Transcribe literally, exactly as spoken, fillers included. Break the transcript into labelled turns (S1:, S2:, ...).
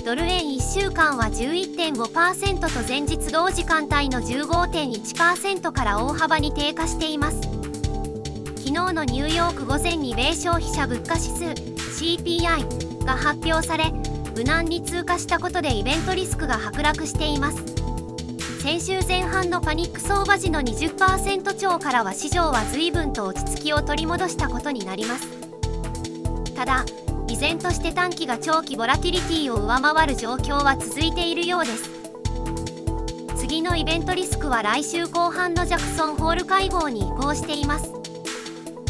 S1: ドル円いっしゅうかんは じゅういってんごパーセント と前日同時間帯の じゅうごてんいちパーセント から大幅に低下しています。昨日のニューヨーク午前に米消費者物価指数 シーピーアイ が発表され、無難に通過したことでイベントリスクが剥落しています。先週前半のパニック相場時の にじゅっパーセント 超からは市場は随分と落ち着きを取り戻したことになります。ただ、依然として短期が長期ボラティリティを上回る状況は続いているようです。次のイベントリスクは来週後半のジャクソンホール会合に移行しています。